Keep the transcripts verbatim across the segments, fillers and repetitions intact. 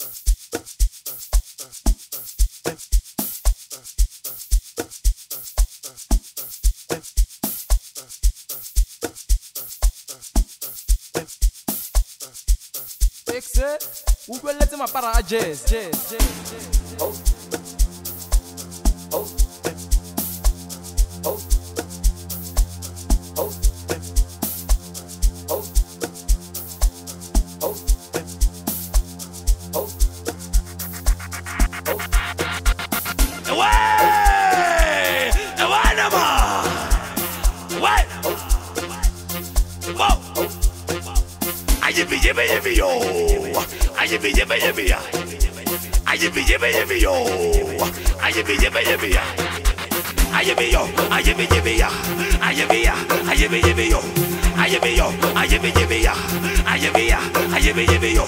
Ou quel est ma para jazz, jazz, jazz, jazz. Oh, oh, oh, oh, oh, oh, oh, oh. Ouais, ouais, nama, ouais, wow. Yippee yippee yippee yo, yippee yippee yippee ya, yippee yippee yippee yo, yippee yippee yippee ya, yippee yo, yippee yippee ya, yippee ya, yippee yippee yo, yippee yo, yippee yippee ya, yippee ya, yippee yippee yo.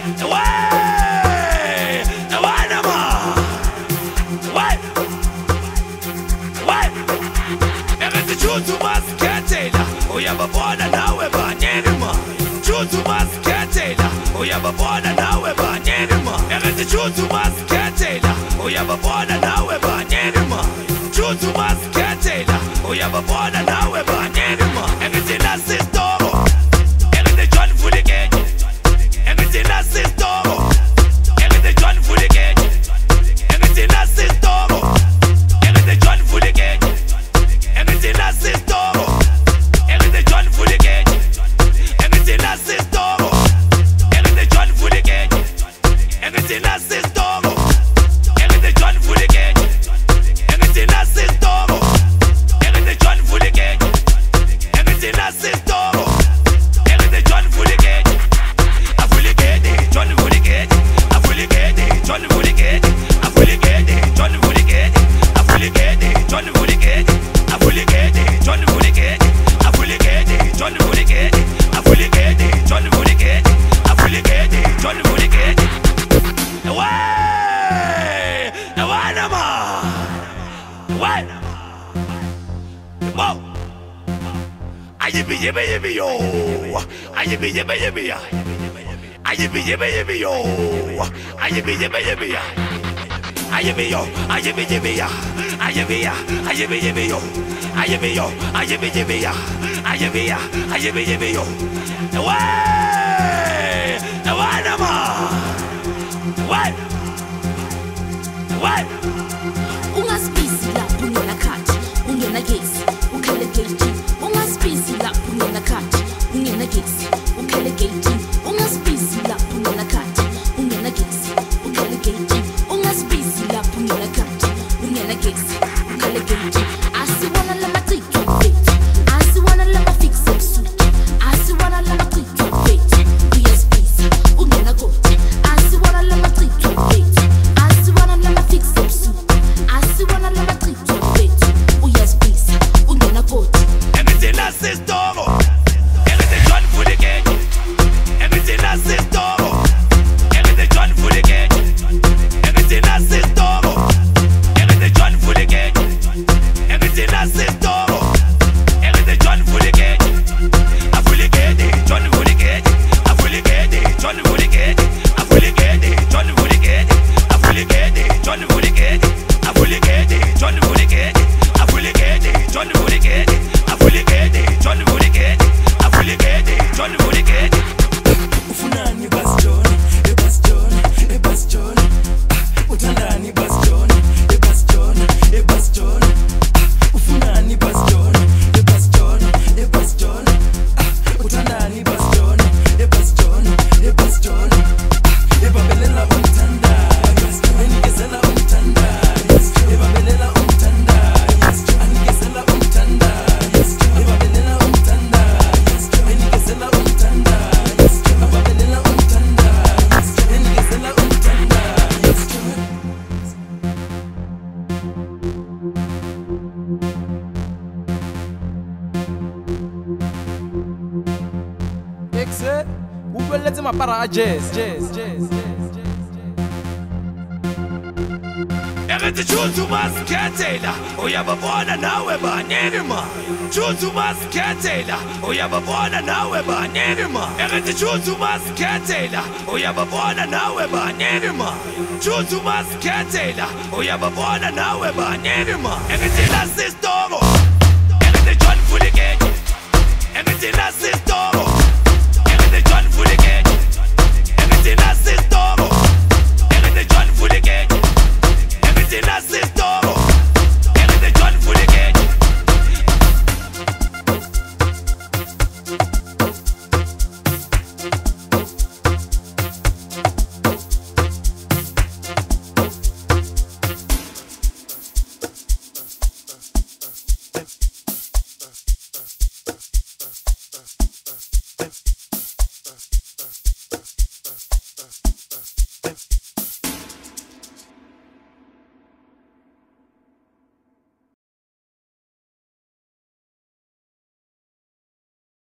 Ouais, ouais nama, ouais, ouais. Every true to us can't tell ya, we have a born and now we're born anymore. Choose to us, can't tell. We have a born and now we're born anymore. There is a choose to us, can't tell. We have a born and now we're born anymore. Choose to us, can't tell. We have a born and now we're born anymore. Everything that's is dog. Everything John for the gate. Everything that's is dog. Everything John for the gate. Everything that's is dog. Everything John for the gate. Everything that's is dog. Everything John for the gate. Everything that's his dog. Everything John for the gate. Everything that's his dog. Everything John for the gate. Everything that's his dog. Everything John for the gate. Everything that's his dog. Everything John for the gate. I fully get it. John for the gate. I fully get it. John for the gate. I fully get it. John for the gate. I fully get it. John for the gate. I fully get it. John for the gate. I fully get it. John for the gate. I fully get it, John for the gate. I fully get it, John for the gate. Way, way nama, way. Wow. I yippee yippee yippee yo. I yippee yippee yippee ya. I yippee yippee yippee yo. I yippee yippee yippee ya. I yippee yo. I yippee yippee ya. I yippee ya. I yippee yippee yo. I yippee yo. I yippee yippee ya. I yippee ya. I yippee yippee yo. Way, way nama, way, way. Ungaspisi lapho ungena khathi, ungena gesi, ukhale gate. Ungaspisi lapho ungena khathi, ungena gesi, ukhale gate. Ungaspisi lapho ungena khathi, ungena gesi, ukhale gate. Ungaspisi lapho ungena khathi, ungena gesi, ukhale gate. Asiwana lama tsitu fit, asiwana lama fix up suit, asiwana lama tsitu fit. Uyaspisi, ungena gate, asiwana lama tsitu fit, asiwana lama fix up suit, asiwana lama tsitu fit. Uyaspisi, ungena gate. Everything that's his dog. Everything John for the gate. Everything that's his dog. Everything John for the gate. Everything that's his dog. Everything John for the gate. Everything that's his dog. Everything John for the gate. I fully get it, John for the gate. I fully get it, John for the gate. I fully get it, John for the gate. I fully get it, John for the gate. I fully get it, John for the gate. I fully get it, John for the gate. I fully get it, John for the gate. I fully get it, John for the gate. Ufunani bastion, e bastion, e bastion. Utandani bastion, e bastion, e bastion. Ufunani bastion, e bastion, e bastion. Utandani bastion, e bastion, e bastion. E babelela umtanda, enikezela umtanda. E babelela umtanda, anikezela umtanda. E babelela umtanda, enikezela umtanda. E babelela umtanda, enikezela umtanda. Exe, ou quel est ma para jazz, jazz, jazz, jazz, jazz, jazz. Erethi Jutu masikhethela uyababona nawe baningi ma Jutu masikhethela uyababona nawe baningi ma Erethi Jutu masikhethela uyababona nawe baningi ma Jutu masikhethela uyababona nawe baningi ma Erethi lasistoko Erethi John Fuligeti Erethi lasistoko Erethi John Fuligeti Erethi lasistoko Erethi John Fuligeti Erethi lasistoko Erethi John Fuligeti Uh.